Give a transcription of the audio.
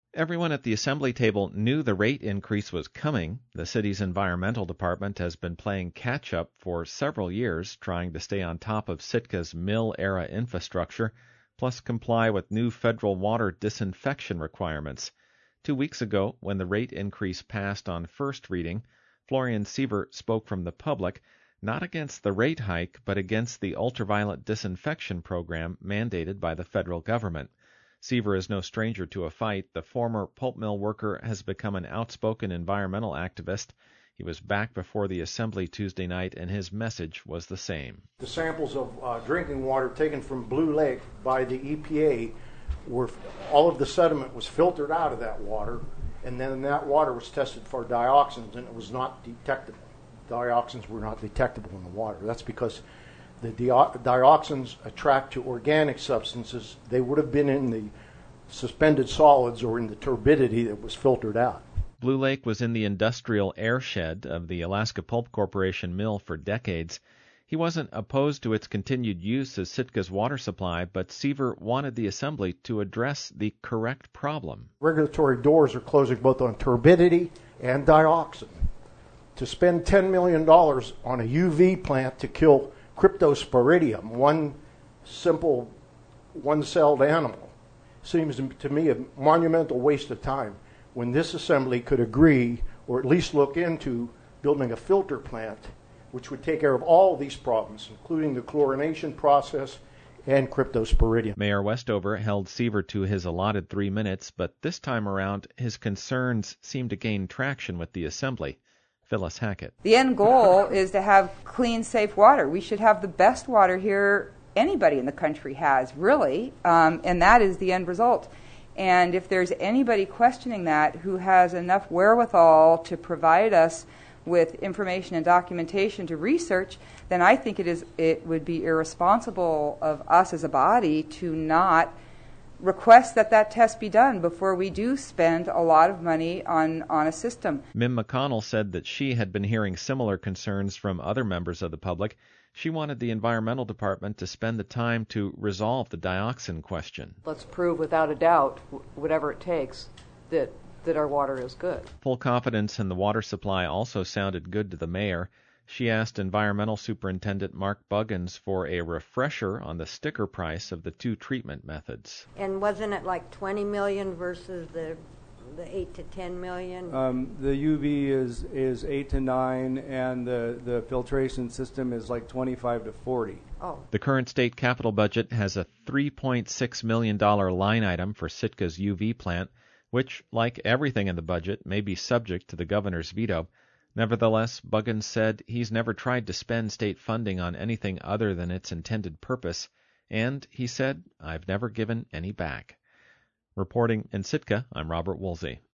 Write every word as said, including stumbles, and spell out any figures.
Everyone at the assembly table knew the rate increase was coming. The city's environmental department has been playing catch-up for several years, trying to stay on top of Sitka's mill-era infrastructure, plus comply with new federal water disinfection requirements. Two weeks ago, when the rate increase passed on first reading, Florian Siever spoke from the public, not against the rate hike, but against the ultraviolet disinfection program mandated by the federal government. Siever is no stranger to a fight. The former pulp mill worker has become an outspoken environmental activist. He was back before the assembly Tuesday night, and his message was the same. The samples of uh, drinking water taken from Blue Lake by the E P A were, all of the sediment was filtered out of that water, and then that water was tested for dioxins, and it was not detectable. Dioxins were not detectable in the water. That's because the dioxins attract to organic substances. They would have been in the suspended solids or in the turbidity that was filtered out. Blue Lake was in the industrial airshed of the Alaska Pulp Corporation mill for decades. He wasn't opposed to its continued use as Sitka's water supply, but Siever wanted the assembly to address the correct problem. Regulatory doors are closing both on turbidity and dioxin. To spend ten million dollars on a U V plant to kill Cryptosporidium, one simple one-celled animal, seems to me a monumental waste of time when this assembly could agree or at least look into building a filter plant which would take care of all of these problems, including the chlorination process and Cryptosporidium. Mayor Westover held Siever to his allotted three minutes, but this time around his concerns seemed to gain traction with the assembly. Phyllis Hackett. The end goal is to have clean, safe water. We should have the best water here anybody in the country has, really, um, and that is the end result. And if there's anybody questioning that who has enough wherewithal to provide us with information and documentation to research, then I think it is it would be irresponsible of us as a body to not request that that test be done before we do spend a lot of money on, on a system. Mim McConnell said that she had been hearing similar concerns from other members of the public. She wanted the environmental department to spend the time to resolve the dioxin question. Let's prove without a doubt, whatever it takes, that, that our water is good. Full confidence in the water supply also sounded good to the mayor. She asked Environmental Superintendent Mark Buggins for a refresher on the sticker price of the two treatment methods. And wasn't it like twenty million versus the the eight to ten million? Um, the U V is is eight to nine, and the the filtration system is like twenty-five to forty. Oh. The current state capital budget has a three point six million dollar line item for Sitka's U V plant, which, like everything in the budget, may be subject to the governor's veto. Nevertheless, Buggins said he's never tried to spend state funding on anything other than its intended purpose, and he said, "I've never given any back." Reporting in Sitka, I'm Robert Woolsey.